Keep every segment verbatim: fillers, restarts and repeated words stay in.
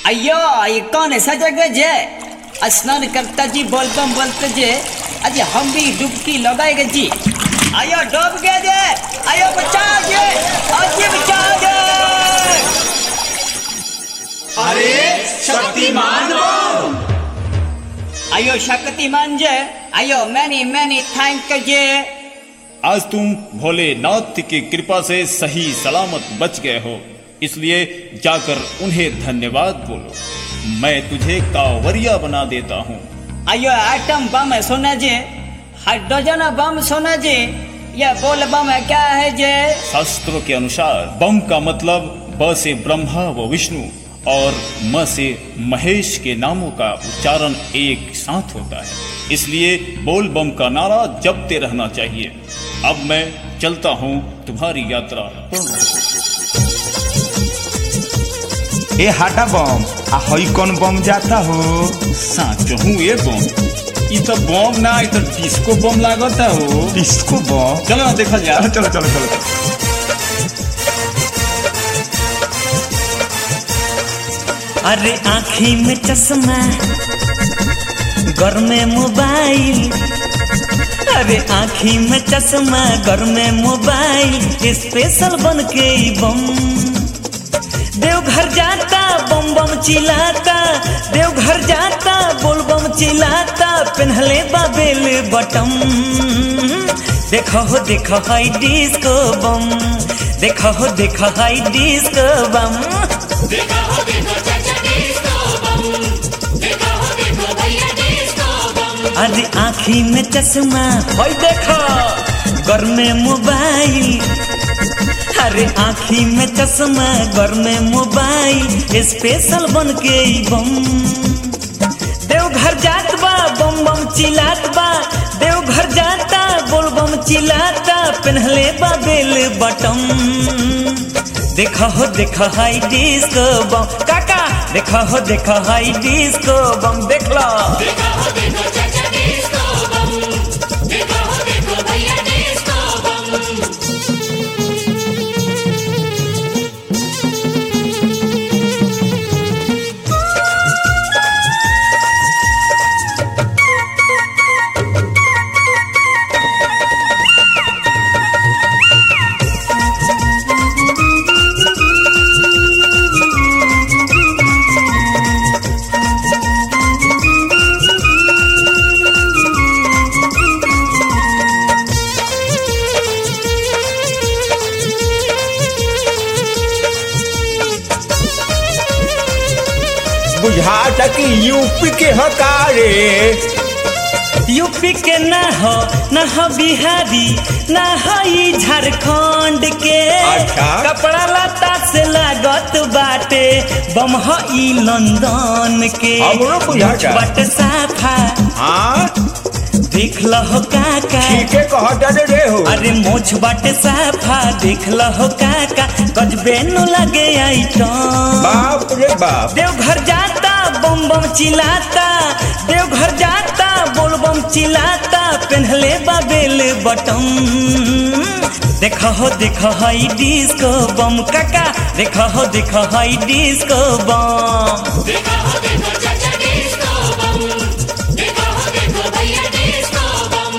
अयो ये कौन ऐसा जगह जे स्नान करता जी बोलबम बोलते जे आज हम भी डुबकी लगाएंगे जी। आयो डूब गए जे, आयो बचाओ जे, आज बचाओ जे। अरे शक्तिमान बम, आयो शक्तिमान जे, आयो मैनी मैनी थैंक जे। आज तुम भोलेनाथ की कृपा से सही सलामत बच गए हो, इसलिए जाकर उन्हें धन्यवाद बोलो। मैं तुझे कांवरिया बना देता हूँ। आयो आइटम बम है सोना जे, हाइड्रोजन बम सोना जे, यह बोल बम है क्या है जे? शास्त्रों के अनुसार बम का मतलब ब से ब्रह्मा व विष्णु और म से महेश के नामों का उच्चारण एक साथ होता है, इसलिए बोल बम का नारा जपते रहना चाहिए। अब मैं चलता हूँ तुम्हारी यात्रा। ए हाटा बम, आ हई कौन बम जाता हो? साचो हूँ ये बम, ये तो बम ना, ये तो डिस्को बम लागता हो। Disco bomb? चलो ना देखा जाए। चलो चलो चलो चलो। अरे आँखी में चश्मा, घर में मोबाइल, अरे आँखी में चश्मा, घर में मोबाइल, स्पेशल बन के बम देवघर जाता, बम बम चिल्लाता, देवघर जाता, बोल बम चिल्लाता, पहनले बाबेल बटम। देखो हो देखो हाई डिस्को बम, देखो हो देखो हाई डिस्को बम, देखो हो देखो चाचा डिस्को बम, देखो हो देखो भैया डिस्को बम। अरे आँखी में चश्मा, होई देखो घर में मोबाइल, अरे आँखी में चश्मा, घर में मोबाइल, स्पेशल बन के बम देवघर जात बा, बम बम चिल्लात बा, देवघर जाता, बोल बम चिल्लाता, पहनले बाबेल बटम। देखो हो देखो हाई डिस्को बम, काका देखो हो देखो हाई डिस्को बम, देख लो। देखो हो देखो चाचा डिस्को बम, देखो हो देखो भैया डिस्को बम। बुझाता कि यूपी के हकारे। यूपी के न हो न हो बिहारी, न हो ई झारखंड के। अच्छा। कपड़ा लता से लागत बाटे, बम हो ई लंदन के। हमरो बुझाता। बाटे साफा, हाँ देख लो काका, ठीक है कहता रे हो। अरे मोछ बाटे साफा, देख लो काका, गजबे नु लगे आइटम। बाप रे बाप। देवघर जाता, बम बम चिल्लाता, देवघर जाता, बोल बम चिल्लाता, पहनले बाबेल बटम। देखो हो देखो हाई डिस्को बम, काका देखो हो देखो हाई डिस्को बम। देखो हो देखो चाचा डिस्को बम, देखो हो देखो भैया डिस्को बम।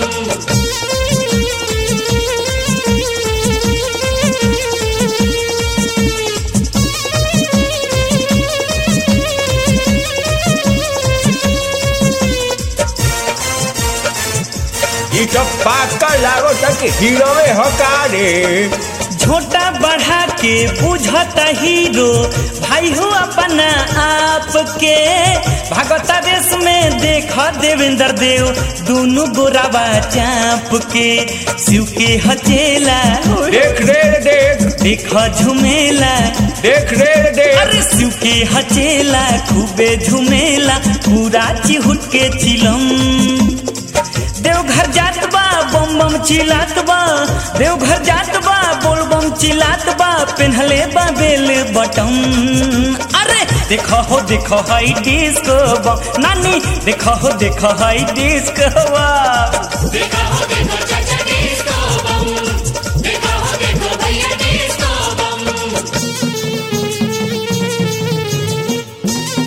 ये तो पाका लागो तक हीरोवे हकारे। झोटा बढ़ा के बुझता हीरो, भाई हो अपना आप के। भगता देश में देखा देवेंद्र देव, दोनों गोरावा चाप के। शिव के हचेला, देख रे देख, देखा झुमेला, देख रे देख। अरे शिव के हचेला, खूबे झुमेला, पूरा चिहुट के चिलम। देवघर जात बा, बम बम चिल्लात बा, देवघर जात बा, बोल बम चिल्लात बा, पहनले बाबेल बटम। अरे देखो हो देखो हाई डिस्को बम, नानी देखो हो देखो हाई डिस्को बम। देखो हो देखो चाचा डिस्को बम, देखो हो देखो भैया डिस्को बम।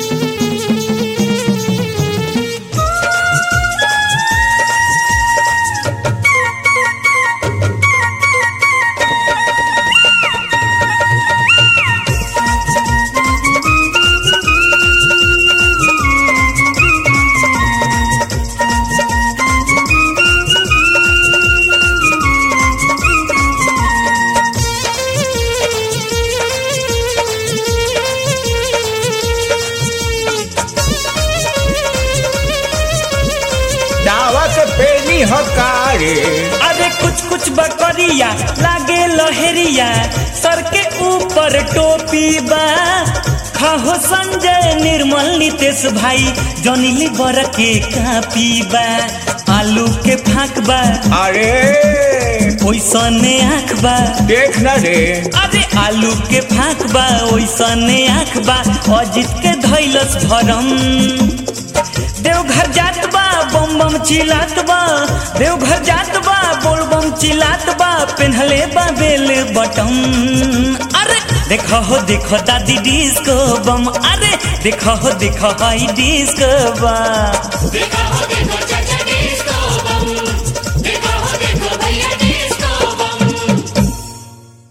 आदमी हकारे। अरे कुछ कुछ बकरिया लागे लहरिया, सर के ऊपर टोपी बा। खाहो संजय निर्मल नितेश भाई, जनीली बर के कापी बा। आलू के फाक बा, अरे ओइसने आँख बा। देख न रे, अरे आलू के फाक बा, ओइसने आँख बा। अजित के धैलस भरम, देवघर जात बा बम बम चिल्लात बा। देवघर जात बा बोल बम चिल्लात बा, पेन्हले बा बेल बटम। अरे देखो हो देखो दादी डिस्को बम, अरे देखो हो देखो हाई डिस्को बम। देखा